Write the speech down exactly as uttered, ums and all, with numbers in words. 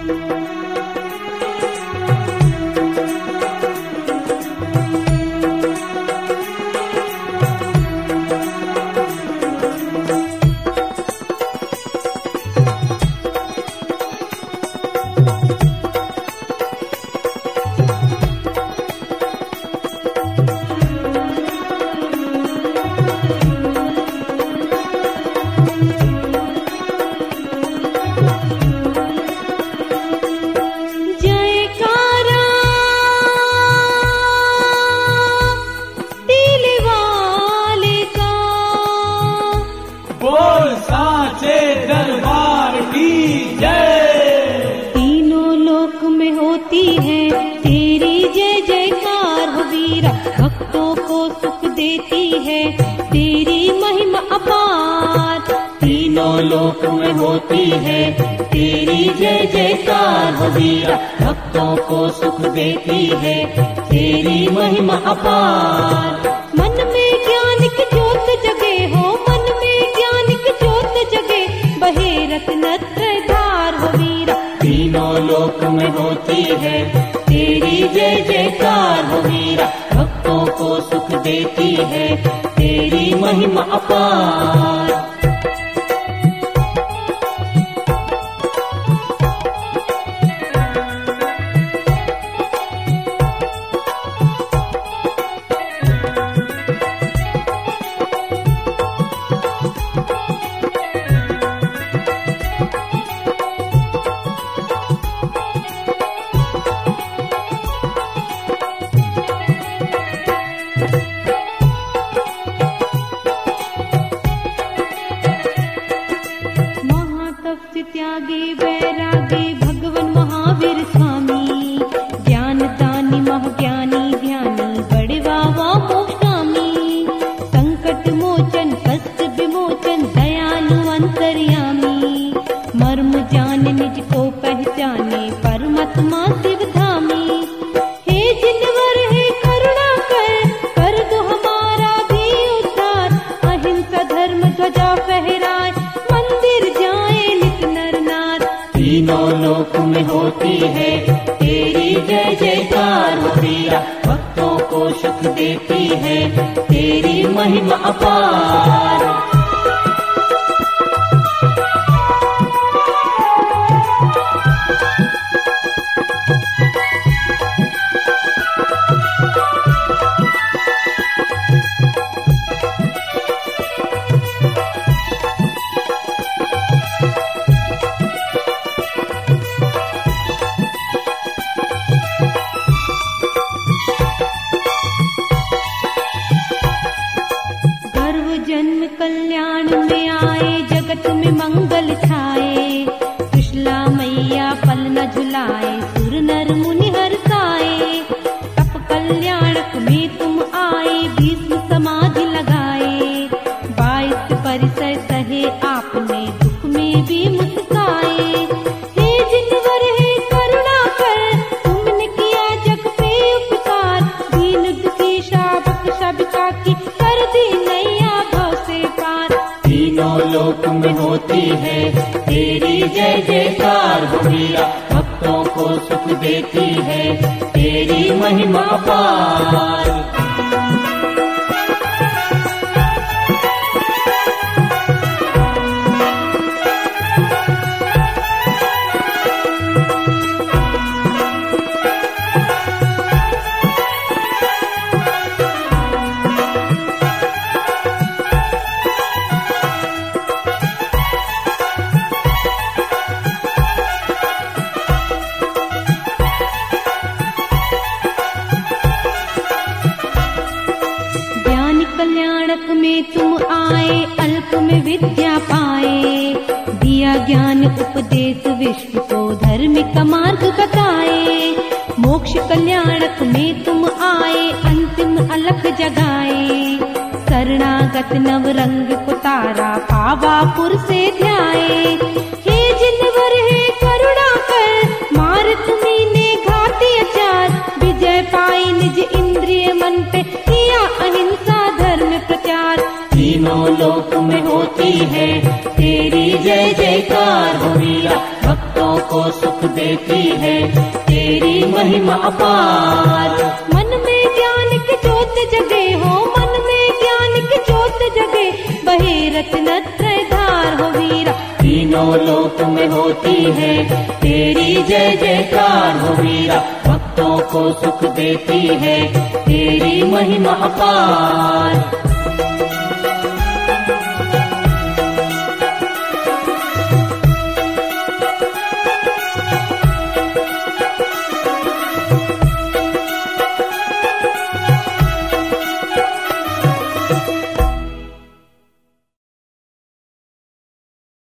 देती है तेरी महिमा अपार। तीनों लोक में होती है तेरी जय जयकार हो वीरा, भक्तों को सुख देती है तेरी महिमा अपार। मन में ज्ञान की ज्योत जगे हो, मन में ज्ञान की ज्योत जगे, बहे रत्नत्र धार हो वीरा। तीनों लोक में होती है तेरी जय जयकार हो वीरा, भक्तों को सुख देती है तेरी महिमा अपार। त्यागी वैरागी भगवन महावीर स्वामी, ज्ञान दानी महाज्ञानी ध्यानी बड़े बाबा मोक्षगामी। संकट मोचन कष्ट विमोचन दयालु अंतर्यामी, मर्म जाने निज को पहचाने परमात्मा शिवधामी। हे जिनवर है करुणा कर, कर दो हमारा भी उद्धार। अहिंसा धर्म ध्वजा फहराए, मंदिर जाए तीनों लोक में होती है तेरी जय जयकार हो वीरा, भक्तों को सुख देती है तेरी महिमा अपार। जन्म कल्याण में आए, जगत में मंगल छाए। कृष्णा मैया पल न झुलाए, सुर नर मुनि हर्षाए। तप कल्याणक में तुम आए, भीष्म समाधि लगाए। बाईस परिसर सहे आपने, दुख में भी मुस्काए। हे जिनवर है करुणा कर, तुमने किया जग पे उपकार। दीन दुखी शाबक शाबिका की कर दी नैया तीनों लोक में होती है तेरी जय जयकार हो वीरा, भक्तों को सुख देती है तेरी महिमा अपार। कल्याणक में तुम आए, अल्प में विद्या पाए। दिया ज्ञान उपदेश विश्व को, धार्मिक मार्ग बताए। मोक्ष कल्याणक में तुम आए, अंतिम अलख जगाए। शरणागत नव रंग को तारा, पावापुर से ध्याए। हे जिनवर है करुणा कर, मार तुम्ही ने घाती अचार। विजय पाई निज इंद्रिय मन पे, किया अहिंसा धर्म प्रचार। तीनों लोक में होती है तेरी जय जयकार हो वीरा, भक्तों को को सुख देती है तेरी महिमा अपार। मन में ज्ञान की ज्योत जगे हो, मन में ज्ञान की ज्योत जगे, बहे रत्नत्रय धार हो वीरा। तीनों लोक में होती है तेरी जय जयकार हो वीरा। भक्तों को सुख देती है तेरी महिमा अपार।